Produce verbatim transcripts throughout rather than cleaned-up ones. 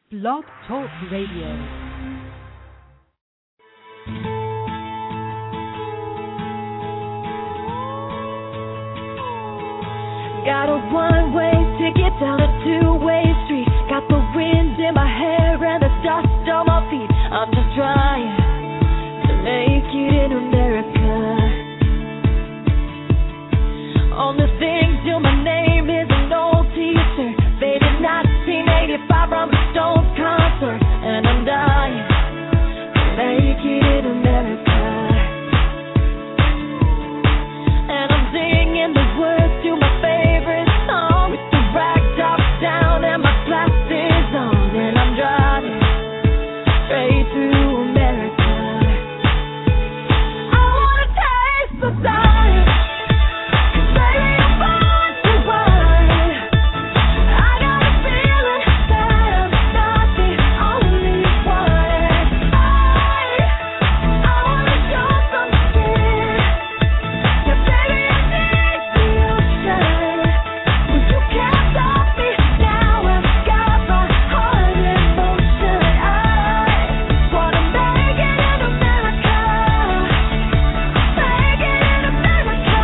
Blog Talk Radio. Got a one-way ticket down a two-way street. Got the wind in my hair and the dust on my feet. I'm just trying to make it in America. Only thing till my name is an old t-shirt. Baby, nineteen eighty-five from a Stones concert. And I'm dying to make it in America. And I'm singing the words to my favorite song with the rag top down and my glasses on. And I'm driving straight through America. I wanna taste the sun, 'cause baby I'm born to run. I got a feeling that I'm not the only one. I, I wanna show some skin. Yeah, baby I need the ocean. But you can't stop me now. I've got my heart in motion. I wanna make it in America. Make it in America.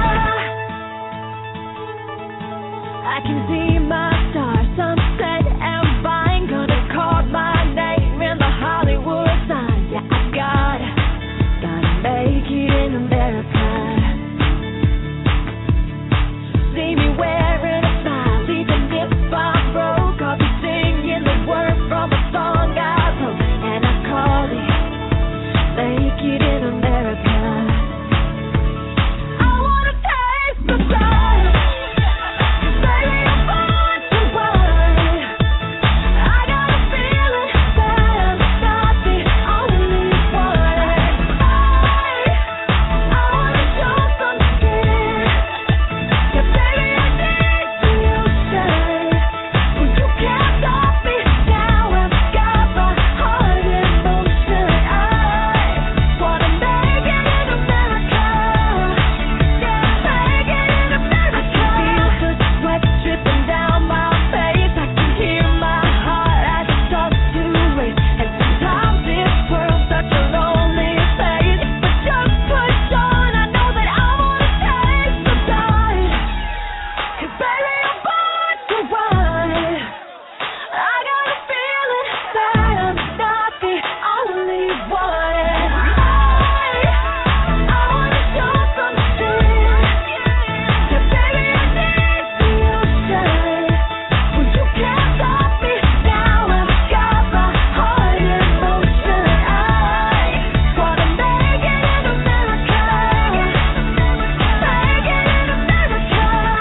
I can see my star, sunset and vine. Gonna carve my name in the Hollywood sign. Yeah, I gotta, gotta make it in America. See me wearing a smile, even if I'm broke. I'll be singing the words from a song I wrote, and I call it Make It in America. I wanna taste the sun, 'cause baby I'm born to run. I got a feeling that I'm not the only one. I, I wanna show some skin. Yeah, baby I need the ocean. But you can't stop me now. I've got my heart in motion. I wanna make it in America. Yeah, make it in America. I can feel the sweat dripping down my face. I can hear my heart as it starts to race. And sometimes this world's such a lonely place. But just push on. I know that I wanna taste the sun. 'Cause baby I'm born to run. I got a feeling that I'm not the only one. I, I wanna show some skin. Yeah, baby I need the ocean. But you can't stop me now. I've got my heart in motion. I wanna make it in America. Make it in America.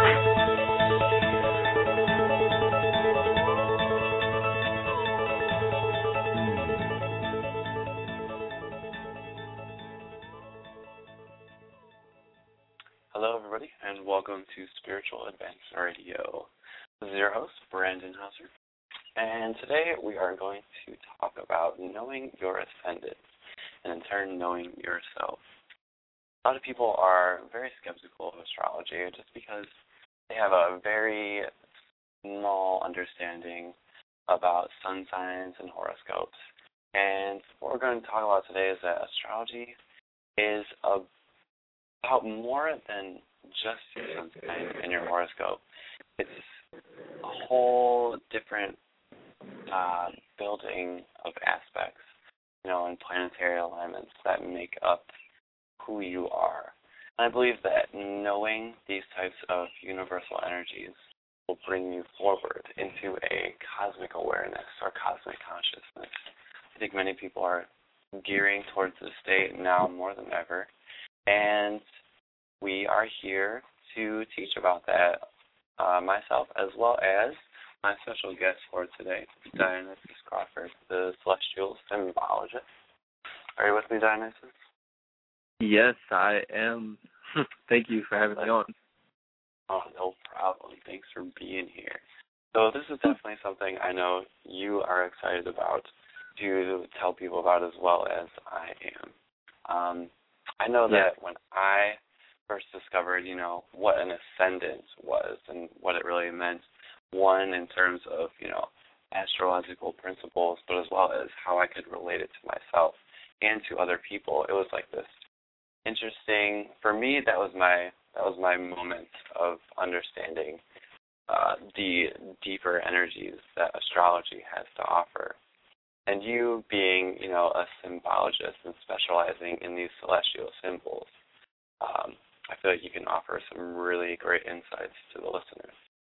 Hello, everybody, and welcome to Spiritual Advance Radio. This is your host, Brandon Hauser, and today we are going to talk about knowing your ascendant, and in turn, knowing yourself. A lot of people are very skeptical of astrology just because they have a very small understanding about sun signs and horoscopes. And what we're going to talk about today is that astrology is a about more than just your sun sign and your horoscope. It's a whole different uh, building of aspects, you know, and planetary alignments that make up who you are. And I believe that knowing these types of universal energies will bring you forward into a cosmic awareness or cosmic consciousness. I think many people are gearing towards this state now more than ever. And we are here to teach about that, uh, myself, as well as my special guest for today, Dionysus Crawford, the celestial symbologist. Are you with me, Dionysus? Yes, I am. Thank you for having me on. Oh, no problem. Thanks for being here. So this is definitely something I know you are excited about to tell people about as well as I am. Um, I know Yeah. that when I first discovered, you know, what an ascendant was and what it really meant, one, in terms of, you know, astrological principles, but as well as how I could relate it to myself and to other people. It was like this interesting, for me, that was my that was my moment of understanding uh, the deeper energies that astrology has to offer. And you being, you know, a symbologist and specializing in these celestial symbols, um, I feel like you can offer some really great insights to the listeners.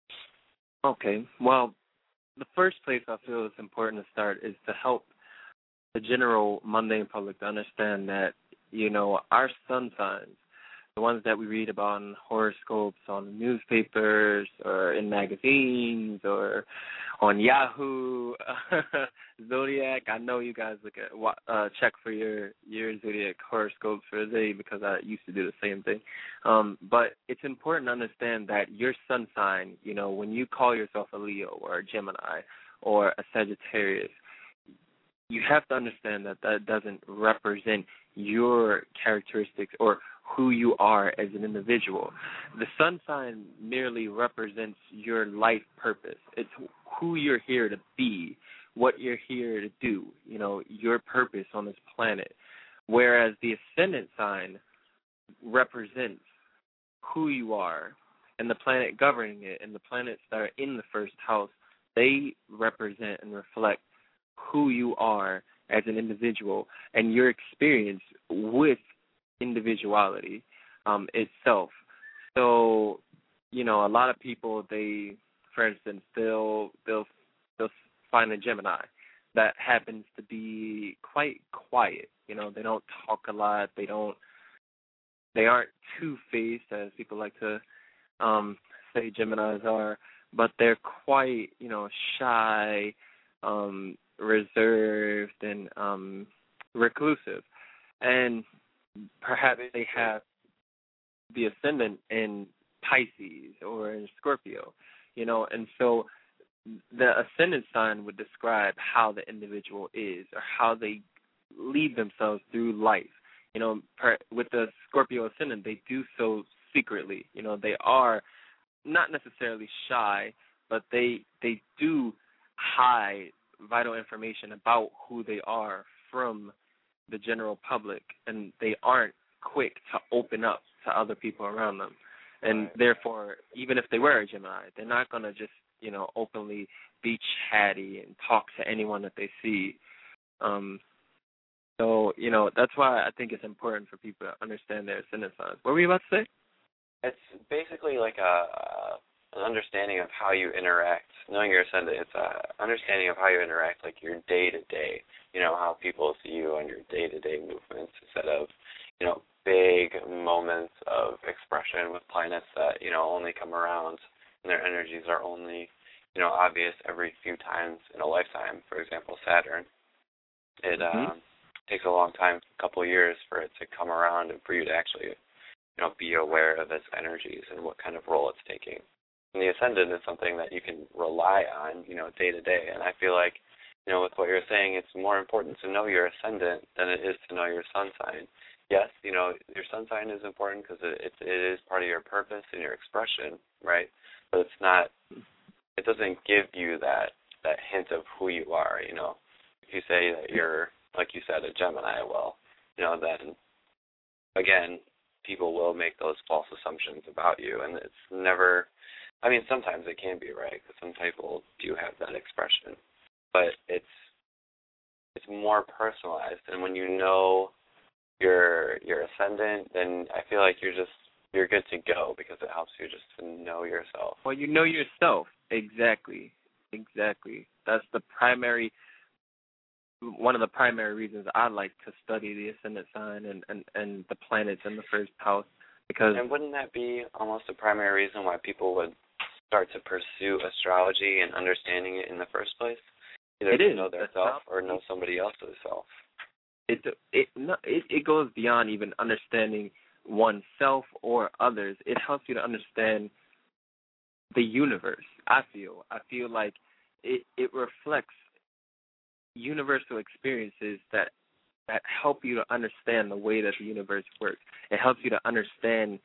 Okay. Well, the first place I feel it's important to start is to help the general mundane public to understand that, you know, our sun signs, the ones that we read about in horoscopes on newspapers or in magazines or on Yahoo, Zodiac. I know you guys look at uh, check for your your Zodiac horoscopes for the day because I used to do the same thing. Um, but it's important to understand that your sun sign, you know, when you call yourself a Leo or a Gemini or a Sagittarius, you have to understand that that doesn't represent your characteristics or who you are as an individual. The sun sign merely represents your life purpose. It's who you're here to be, what you're here to do, you know, your purpose on this planet. Whereas the ascendant sign represents who you are and the planet governing it, and the planets that are in the first house, they represent and reflect who you are as an individual and your experience with individuality um, itself. So, you know, a lot of people, they, for instance, they'll they'll they'll find a Gemini that happens to be quite quiet. You know, they don't talk a lot. They don't. They aren't two-faced, as people like to um, say Geminis are, but they're quite, you know, shy, um, reserved, and um, reclusive, and perhaps they have the ascendant in Pisces or in Scorpio, you know, and so the ascendant sign would describe how the individual is or how they lead themselves through life. You know, per, with the Scorpio ascendant, they do so secretly. You know, they are not necessarily shy, but they they do hide vital information about who they are from the general public, and they aren't quick to open up to other people around them. And right. Therefore, even if they were a Gemini, they're not going to just, you know, openly be chatty and talk to anyone that they see. Um, so, you know, that's why I think it's important for people to understand their ascendant signs. What were you about to say? It's basically like a, an understanding of how you interact. Knowing your ascendant, it's an understanding of how you interact, like your day-to-day, you know, how people see you on your day-to-day movements instead of, you know, big moments of expression with planets that, you know, only come around and their energies are only, you know, obvious every few times in a lifetime. For example, Saturn. It mm-hmm. um, takes a long time, a couple of years for it to come around and for you to actually, you know, be aware of its energies and what kind of role it's taking. And the ascendant is something that you can rely on, you know, day to day. And I feel like, you know, with what you're saying, it's more important to know your ascendant than it is to know your sun sign. Yes, you know, your sun sign is important because it, it, it is part of your purpose and your expression, right? But it's not, it doesn't give you that, that hint of who you are, you know. If you say that you're, like you said, a Gemini, well, you know, then, again, people will make those false assumptions about you, and it's never, I mean, sometimes it can be right, because some people do have that expression, but it's it's more personalized, and when you know your your ascendant, then I feel like you're just, you're good to go, because it helps you just to know yourself. Well, you know yourself, exactly, exactly. That's the primary, one of the primary reasons I like to study the ascendant sign and, and, and the planets in the first house. Because and wouldn't that be almost a primary reason why people would start to pursue astrology and understanding it in the first place? Either it to is. know their self or know somebody else's self. It, it, it, it goes beyond even understanding oneself or others. It helps you to understand the universe, I feel. I feel like it, it reflects universal experiences that that help you to understand the way that the universe works. It helps you to understand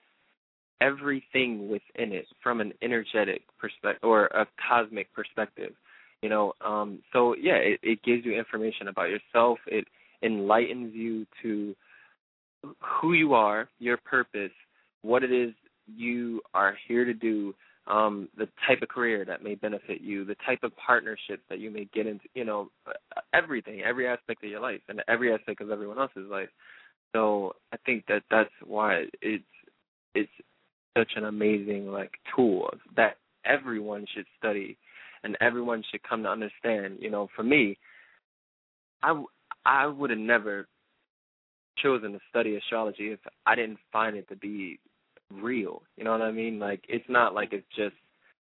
everything within it from an energetic perspective or a cosmic perspective. You know, um, so yeah, it, it gives you information about yourself. It enlightens you to who you are, your purpose, what it is you are here to do, um, the type of career that may benefit you, the type of partnerships that you may get into, you know, everything, every aspect of your life and every aspect of everyone else's life. So I think that that's why it's it's such an amazing like tool that everyone should study and everyone should come to understand. You know, for me, I I would have never chosen to study astrology if I didn't find it to be real. You know what I mean? Like, it's not like it's just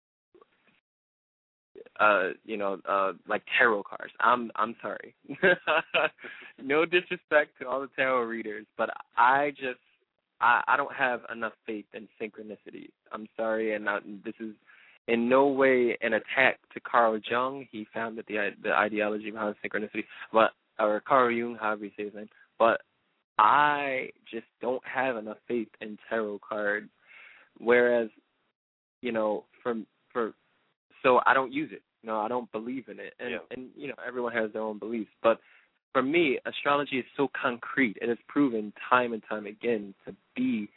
uh you know uh like tarot cards. I'm I'm sorry. No disrespect to all the tarot readers, but I just I, I don't have enough faith in synchronicity. I'm sorry, and I, this is in no way an attack to Carl Jung. He founded the the ideology behind synchronicity, but or Carl Jung, however you say his name. But I just don't have enough faith in tarot cards. Whereas, you know, from for so I don't use it. No, I don't believe in it. And yeah. and you know, everyone has their own beliefs. But for me, astrology is so concrete. It has proven time and time again to be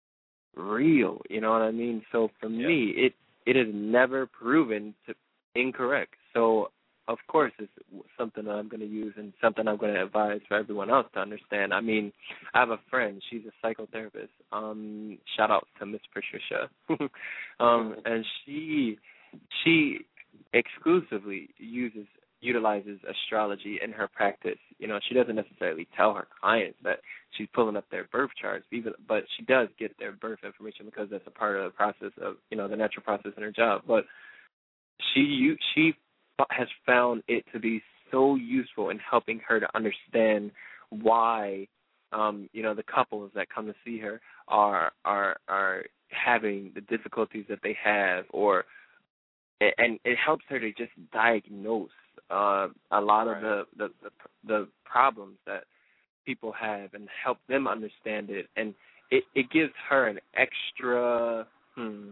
real. You know what I mean? So for yeah. me, it it is never proven to incorrect. So of course, it's something that I'm going to use and something I'm going to advise for everyone else to understand. I mean, I have a friend. She's a psychotherapist. Um, shout out to Miss Patricia. um, and she she exclusively uses utilizes astrology in her practice. You know, she doesn't necessarily tell her clients that she's pulling up their birth charts, even, but she does get their birth information because that's a part of the process of, you know, the natural process in her job. But she she has found it to be so useful in helping her to understand why, um, you know, the couples that come to see her are are are having the difficulties that they have, or and it helps her to just diagnose uh, a lot right. of the, the the the problems that people have and help them understand it, and it, it gives her an extra, hmm,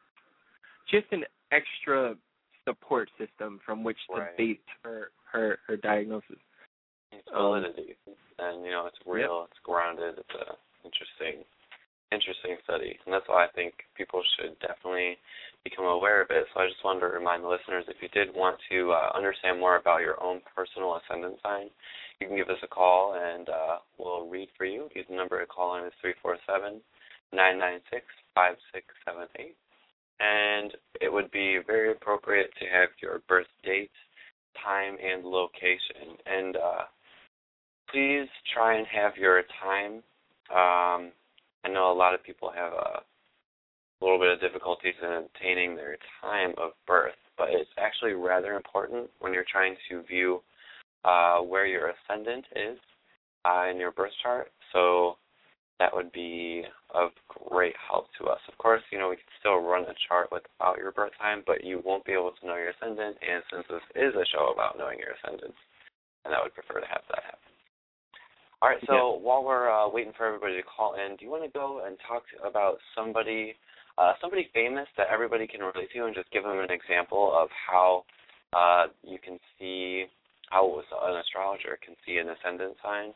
just an extra support system from which to right. base her, her, her diagnosis. It's validity, um, and you know it's real, yep. it's grounded. It's a interesting, interesting study, and that's why I think people should definitely become aware of it. So I just wanted to remind the listeners, if you did want to uh, understand more about your own personal ascendant sign, you can give us a call, and uh, we'll read for you. The number to call in is three four seven, nine nine six, five six seven eight. And it would be very appropriate to have your birth date, time, and location. And uh, please try and have your time. Um, I know a lot of people have a little bit of difficulties in obtaining their time of birth, but it's actually rather important when you're trying to view uh, where your ascendant is uh, in your birth chart. So that would be of great help to us. Of course, you know, we can still run a chart without your birth time, but you won't be able to know your ascendant, and since this is a show about knowing your ascendant, and I would prefer to have that happen. All right, so yeah. while we're uh, waiting for everybody to call in, do you want to go and talk about somebody uh, somebody famous that everybody can relate to, and just give them an example of how uh, you can see, how an astrologer can see an ascendant sign?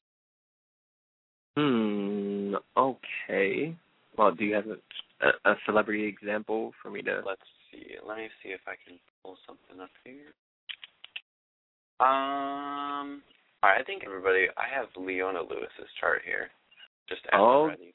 Hmm, okay. Well, do you have a, a celebrity example for me to... Let's see. Let me see if I can pull something up here. Um, all right, I think everybody... I have Leona Lewis's chart here. Just as oh. ready.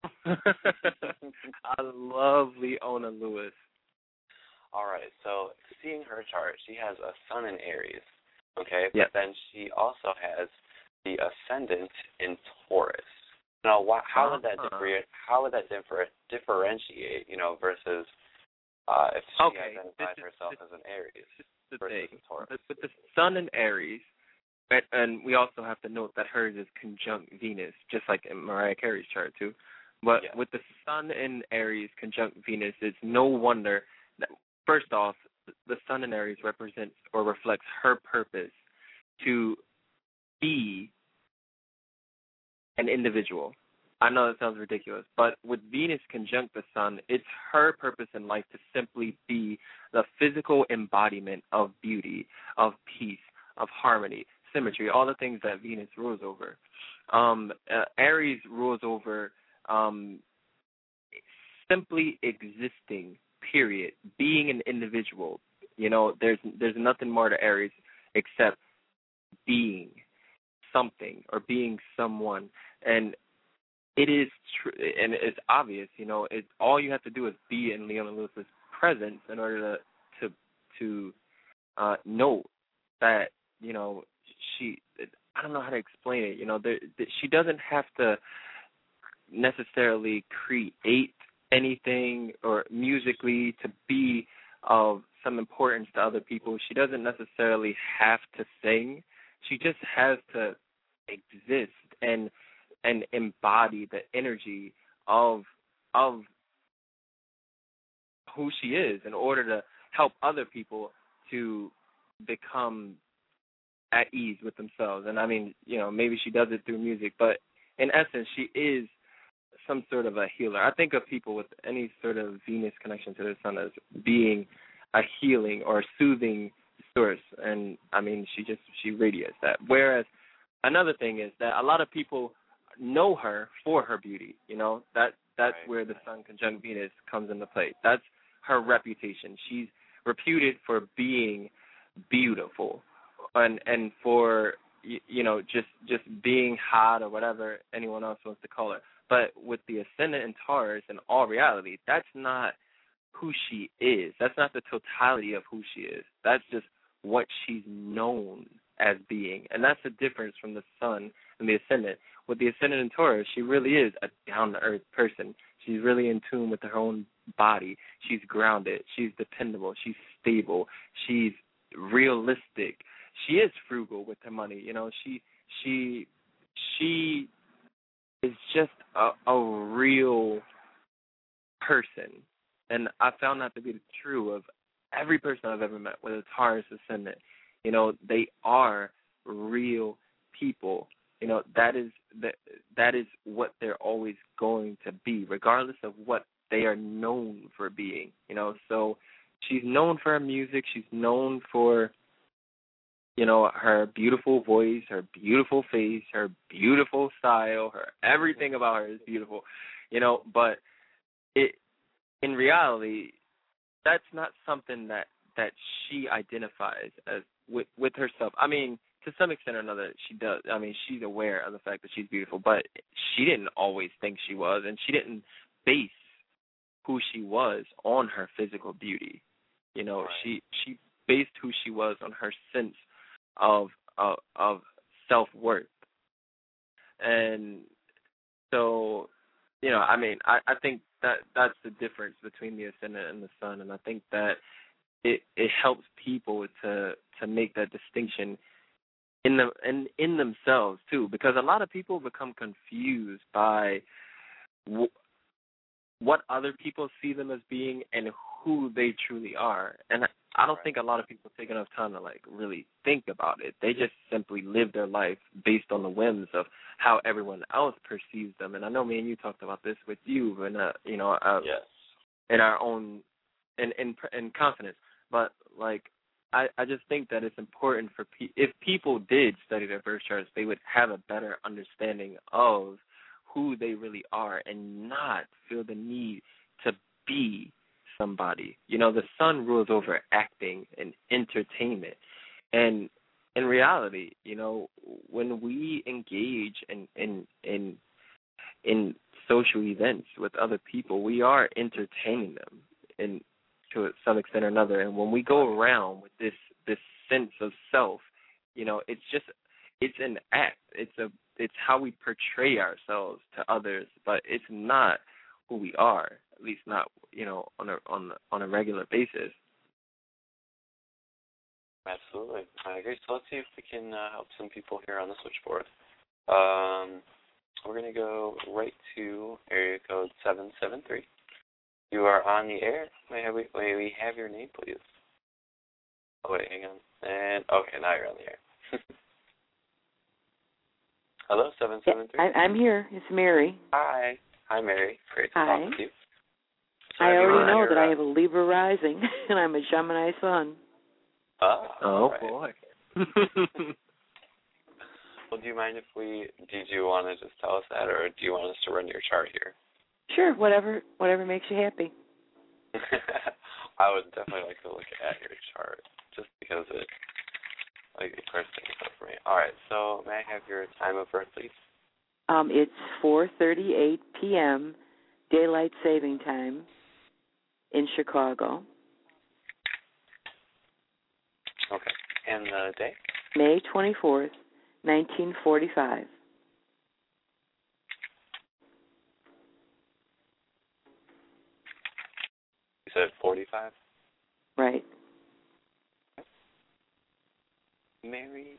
I love Leona Lewis. All right, so seeing her chart, she has a sun in Aries, okay? Yep. But then she also has the ascendant in Taurus. Now, why, how would that differ, how would that differ, differentiate, you know, versus uh, if she okay. identifies this herself is, as an Aries the versus thing. a Taurus? With the sun in Aries, and, and we also have to note that hers is conjunct Venus, just like in Mariah Carey's chart too. But yeah. with the sun in Aries conjunct Venus, it's no wonder that, first off, the sun in Aries represents or reflects her purpose to be an individual, I know that sounds ridiculous, but with Venus conjunct the sun, it's her purpose in life to simply be the physical embodiment of beauty, of peace, of harmony, symmetry, all the things that Venus rules over. Um, uh, Aries rules over um, simply existing, period, being an individual. You know, there's there's nothing more to Aries except being something or being someone. And it is true, and it's obvious, you know, it, all you have to do is be in Leona Lewis's presence in order to to, to uh, know that, you know, she, I don't know how to explain it, you know, there, she doesn't have to necessarily create anything or musically to be of some importance to other people. She doesn't necessarily have to sing. She just has to exist and and embody the energy of of who she is in order to help other people to become at ease with themselves. And I mean, you know, maybe she does it through music, but in essence, she is some sort of a healer. I think of people with any sort of Venus connection to the sun as being a healing or soothing source, and I mean, she just she radiates that. Whereas another thing is that a lot of people know her for her beauty. You know, that that's Right. where the sun conjunct Venus comes into play. That's her reputation. She's reputed for being beautiful, and and for you, you know just just being hot or whatever anyone else wants to call her. But with the ascendant in Taurus, in all reality, that's not who she is. That's not the totality of who she is. That's just what she's known as being. And that's the difference from the sun and the ascendant. With the ascendant in Taurus, she really is a down-to-earth person. She's really in tune with her own body. She's grounded. She's dependable. She's stable. She's realistic. She is frugal with her money. You know, she she she is just a, a real person. And I found that to be true of every person I've ever met with a Taurus ascendant. You know, they are real people. You know, that is that that is what they're always going to be, regardless of what they are known for being. You know, so she's known for her music. She's known for, you know, her beautiful voice, her beautiful face, her beautiful style, her everything about her is beautiful. You know, but it in reality, that's not something that, that she identifies as with, with herself. I mean, to some extent or another, she does. I mean, she's aware of the fact that she's beautiful, but she didn't always think she was, and she didn't base who she was on her physical beauty. You know, Right. she she based who she was on her sense of of, of self-worth. And so, you know, I mean, I, I think that that's the difference between the ascendant and the sun, and I think that it it helps people to to make that distinction in the in in themselves too, because a lot of people become confused by w- what other people see them as being and who they truly are. And I don't Right. think a lot of people take enough time to like really think about it. They just simply live their life based on the whims of how everyone else perceives them. And I know me and you talked about this with you, and uh, you know, uh, Yes. in our own in in in confidence. But like, I I just think that it's important for pe- if people did study their birth charts, they would have a better understanding of who they really are and not feel the need to be somebody. You know, the sun rules over acting and entertainment. And in reality, you know, when we engage in in in, in social events with other people, we are entertaining them in to some extent or another. And when we go around with this this sense of self, you know, it's just it's an act. It's a it's how we portray ourselves to others, but it's not who we are. At least not, you know, on a on on a regular basis. Absolutely. I agree. So let's see if we can uh, help some people here on the switchboard. Um, we're going to go right to area code seven seven three. You are on the air. May we, may we have your name, please? Oh, wait, hang on. And, okay, now you're on the air. Hello, seven Yeah, seven three. I, I'm here. It's Mary. Hi. Hi, Mary. Great to Hi. talk with you. I have you already on know your, that I uh, have a Libra rising, and I'm a Gemini sun. Oh, Oh, right. boy. Well, do you mind if we, did you want to just tell us that, or do you want us to run your chart here? Sure, whatever, whatever makes you happy. I would definitely like to look at your chart, just because it, like, it clears things up for me. All right, so may I have your time of birth, please? Um, it's four thirty-eight p.m. Daylight Saving Time in Chicago. Okay. And the day? May twenty-fourth, nineteen forty-five. You said forty-five? Right. Mary.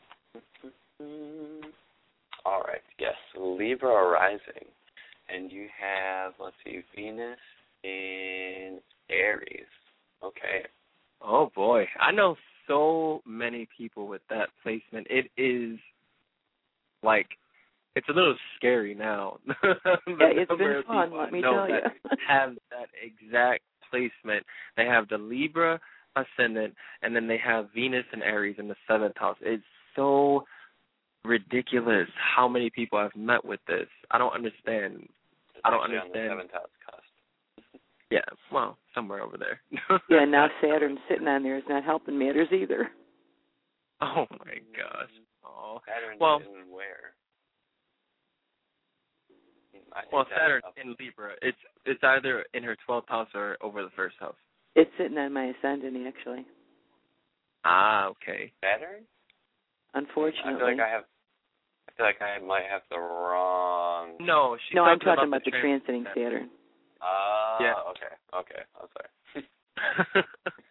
All right. Yes, Libra rising. And you have, let's see, Venus in Aries. Okay. Oh, boy. I know so many people with that placement. It is, like, it's a little scary now. Yeah, it's been fun, let me tell you. have that exact placement. They have the Libra ascendant, and then they have Venus and Aries in the seventh house. It's so ridiculous how many people I've met with this. I don't understand. It's I don't actually understand. on the seventh house cusp. Yeah, well, somewhere over there. Yeah, now Saturn sitting on there is not helping matters either. Oh, my gosh. Oh. Saturn Well, in where? I think well, that's Saturn up- in Libra, it's it's either in her twelfth house or over the first house. It's sitting on my ascendant, actually. Ah, okay. Saturn? Unfortunately. I feel like I have. I feel like I might have the wrong. No, she's no, I'm talking talking about the, the transiting trans- Saturn. Ah. Yeah. Okay. Okay. I'm sorry.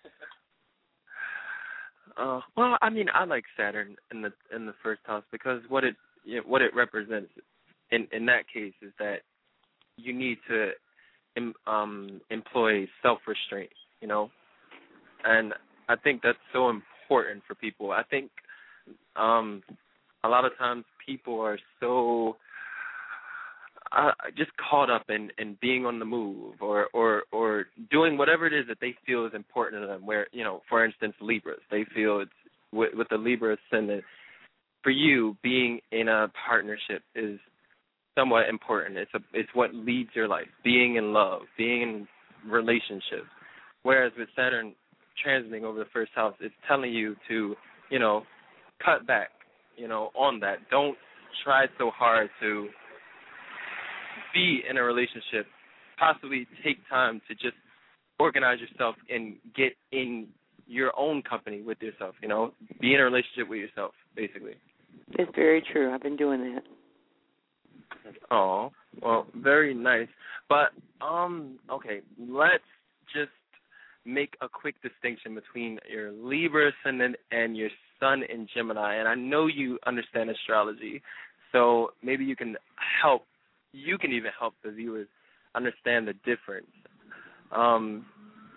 uh, well, I mean, I like Saturn in the in the first house because what it you know, what it represents in in that case is that you need to em, um, employ self-restraint, you know, and I think that's so important for people. I think um, a lot of times people are so uh, just caught up in, in being on the move or, or or doing whatever it is that they feel is important to them. Where, you know, for instance, Libras, they feel it's with, with the Libra ascendant, for you, being in a partnership is somewhat important. It's a it's what leads your life. Being in love, being in relationships. Whereas with Saturn transiting over the first house, it's telling you to, you know, cut back, you know, on that. Don't try so hard to be in a relationship. Possibly take time to just organize yourself and get in your own company with yourself, you know. Be in a relationship with yourself, basically. It's very true. I've been doing that. Oh, well, very nice. But, um, okay, let's just make a quick distinction between your Libra ascendant and your Sun in Gemini. And I know you understand astrology, so maybe you can help, you can even help the viewers understand the difference. Um,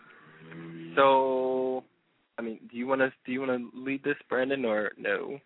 so, I mean, do you want to do you want to lead this, Brandon, or no?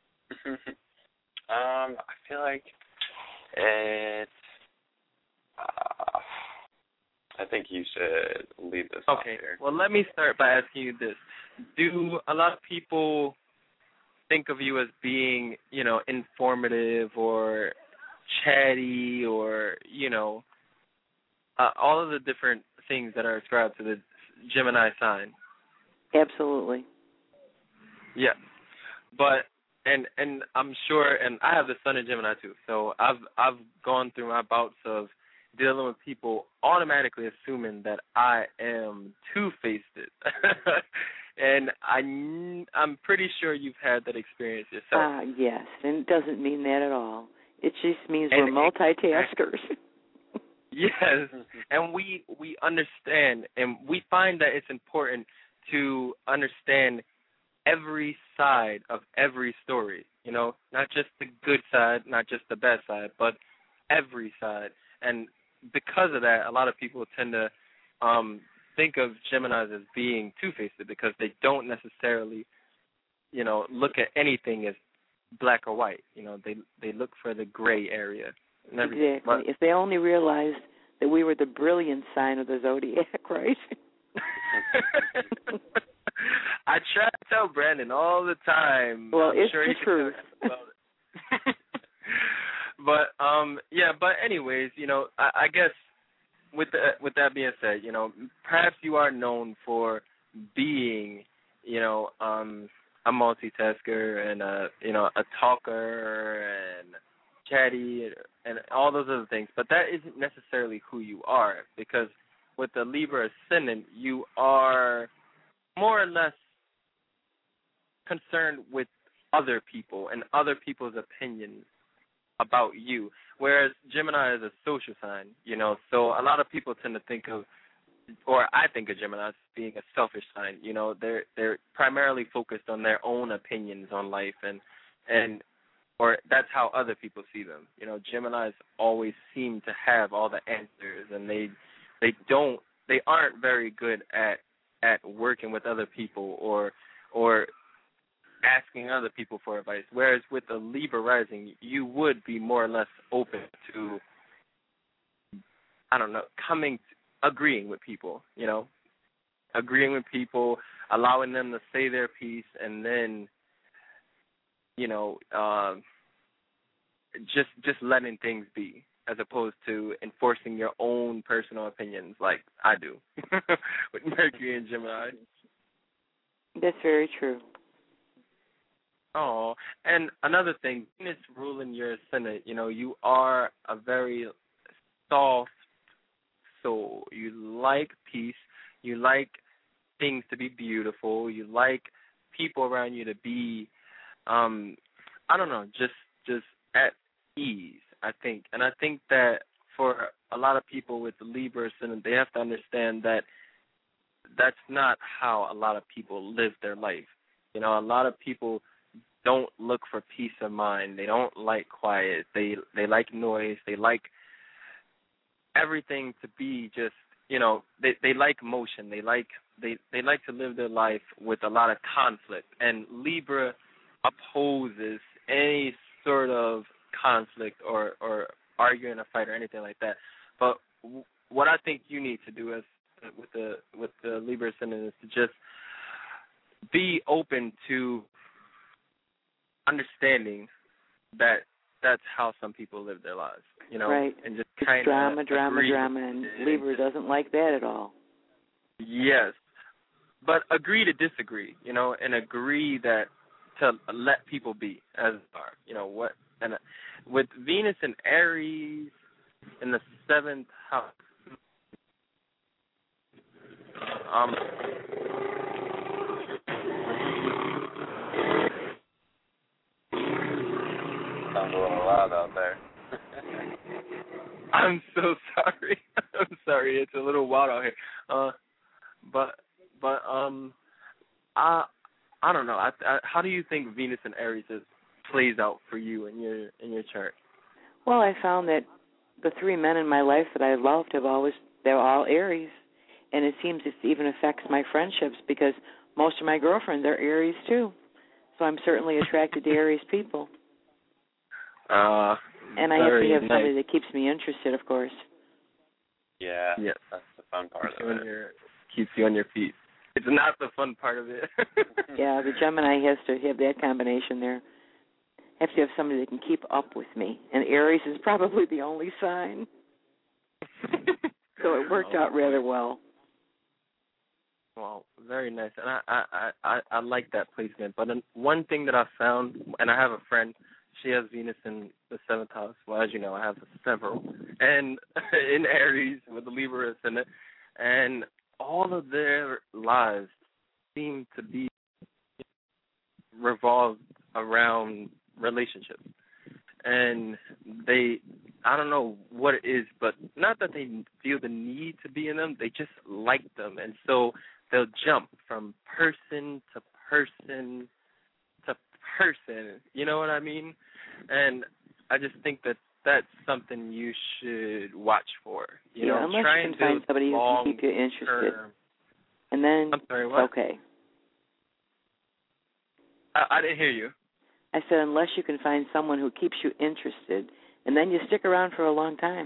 um, I feel like it's. Uh, I think you should lead this off Okay. here. Well, let me start by asking you this: do a lot of people think of you as being, you know, informative or chatty, or, you know, uh, all of the different things that are ascribed to the Gemini sign? Absolutely. Yeah, but and and I'm sure, and I have the Sun in Gemini too, so I've I've gone through my bouts of dealing with people automatically assuming that I am two-faced, and I I'm pretty sure you've had that experience yourself. Ah, uh, yes, and it doesn't mean that at all. It just means And we're multitaskers. Yes, and we we understand, and we find that it's important to understand every side of every story, you know, not just the good side, not just the bad side, but every side. And because of that, a lot of people tend to um, think of Geminis as being two-faced because they don't necessarily, you know, look at anything as black or white. You know, they they look for the gray area. And everything. Exactly. But, if they only realized that we were the brilliant sign of the zodiac, right? I try to tell Brandon all the time. Well, I'm it's sure the he can truth. tell us about it. But um, yeah. But anyways, you know, I, I guess with the, with that being said, you know, perhaps you are known for being, you know, um, a multitasker and a, you know, a talker and chatty and all those other things. But that isn't necessarily who you are, because with the Libra ascendant, you are more or less concerned with other people and other people's opinions about you, whereas Gemini is a social sign, you know, so a lot of people tend to think of, or I think of Gemini as being a selfish sign. You know, they're they're primarily focused on their own opinions on life, and and or that's how other people see them. You know, Geminis always seem to have all the answers, and they they don't they aren't very good at at working with other people or or asking other people for advice. Whereas with the Libra rising, you would be more or less open to, I don't know, coming, to, agreeing with people, you know, agreeing with people, allowing them to say their piece, and then, you know, uh, just just letting things be, as opposed to enforcing your own personal opinions like I do with Mercury and Gemini. That's very true. Oh, and another thing, Venus ruling your ascendant, you know, you are a very soft soul. You like peace. You like things to be beautiful. You like people around you to be, um, I don't know, just just at ease, I think. And I think that for a lot of people with the Libra ascendant, they have to understand that that's not how a lot of people live their life. You know, a lot of people don't look for peace of mind. They don't like quiet. They they like noise. They like everything to be just, you know, they they like motion. They like they they like to live their life with a lot of conflict. And Libra opposes any sort of conflict or or arguing a fight or anything like that. But w- what I think you need to do as with the with the Libra ascendant is to just be open to understanding that that's how some people live their lives, you know, right. and just It's kind of drama, drama, drama, and Libra doesn't like that at all. Yes, but agree to disagree, you know, and agree that to let people be as they are, you know what, and uh, with Venus and Aries in the seventh house, um. Sounds a little loud out there. I'm so sorry. I'm sorry. It's a little wild out here. Uh, but but um, I I don't know. I, I, how do you think Venus and Aries is, plays out for you in your in your chart? Well, I found that the three men in my life that I loved have always they're all Aries, and it seems it even affects my friendships because most of my girlfriends are Aries too. So I'm certainly attracted to Aries people. Uh, and I have to have nice. somebody that keeps me interested, of course. Yeah, yes. That's the fun part keeps of you it. on your, keeps you on your feet. It's not the fun part of it. Yeah, the Gemini has to have that combination there. I have to have somebody that can keep up with me. And Aries is probably the only sign. So it worked out rather well. Well, very nice. And I, I, I, I like that placement. But one thing that I found, and I have a friend, she has Venus in the seventh house. Well, as you know, I have several. And in Aries with the Libra ascendant. And all of their lives seem to be revolved around relationships. And they, I don't know what it is, but not that they feel the need to be in them, they just like them. And so they'll jump from person to person to person, you know what I mean? And I just think that that's something you should watch for. You yeah, know, unless try you and can find build somebody who can keep you interested. term. And then, I'm sorry, what? okay. I, I didn't hear you. I said, unless you can find someone who keeps you interested, and then you stick around for a long time.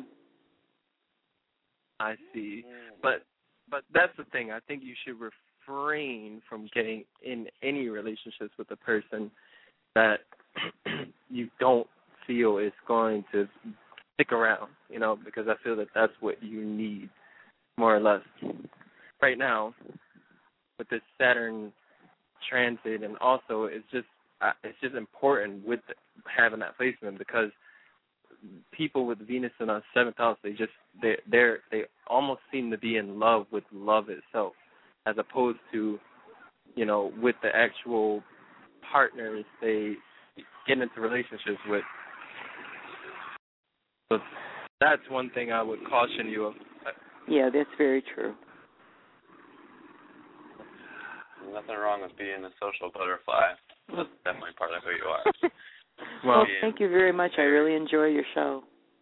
I see. But but that's the thing. I think you should refrain from getting in any relationships with a person that you don't feel is going to stick around, you know, because I feel that that's what you need, more or less. Right now, with this Saturn transit, and also it's just uh, it's just important with the, having that placement, because people with Venus in our seventh house, they just they they're they almost seem to be in love with love itself, as opposed to, you know, with the actual partners they get into relationships with. So that's one thing I would caution you of. Yeah, that's very true. Nothing wrong with being a social butterfly. That's definitely part of who you are. Well, Being, thank you very much. I really enjoy your show.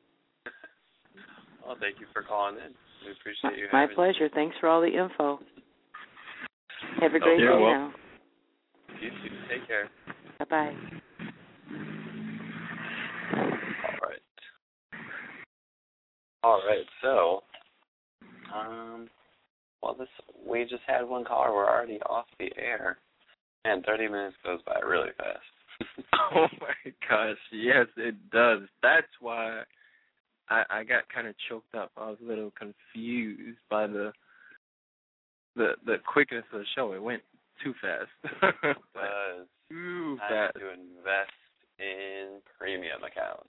Well, thank you for calling in. We appreciate you. My having pleasure. Thanks for all the info. Have a Oh, great you're day welcome. now. You too. Take care. Bye-bye. All right. All right. So, um, well, this we just had one caller. We're already off the air, and thirty minutes goes by really fast. Oh my gosh, yes, it does. That's why I, I got kind of choked up. I was a little confused by the the the quickness of the show. It went too fast. Because too I fast. have to invest in premium accounts.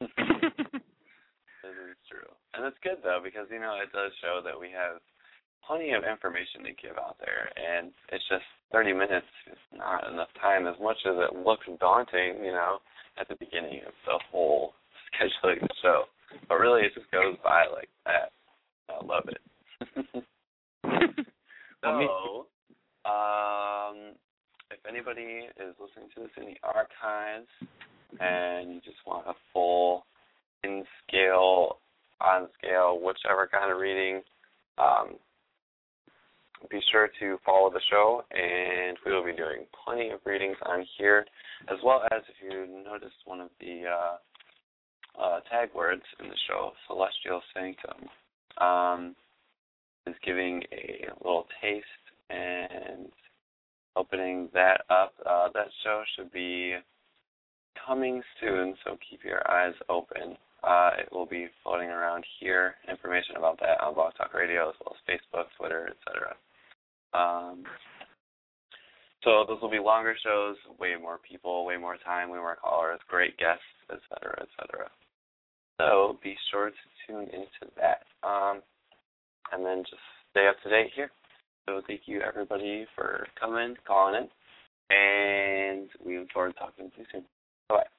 This is true. And it's good, though, because, you know, it does show that we have plenty of information to give out there, and it's just thirty minutes is not enough time, as much as it looks daunting, you know, at the beginning of the whole scheduling the show. But really, it just goes by like that. I love it. So, um, if anybody is listening to this in the archives and you just want a full in-scale, on-scale, whichever kind of reading, um, be sure to follow the show, and we will be doing plenty of readings on here, as well as, if you noticed one of the uh, uh, tag words in the show, Celestial Sanctum, um, is giving a little taste and opening that up. Uh, that show should be coming soon, so keep your eyes open. Uh, it will be floating around here. Information about that on Blog Talk Radio, as well as Facebook, Twitter, et cetera. Um, so those will be longer shows, way more people, way more time, way more callers, great guests, et cetera, et cetera. So be sure to tune into that. Um, and then just stay up to date here. So thank you, everybody, for coming, calling in, and we look forward to talking to you soon. Bye-bye.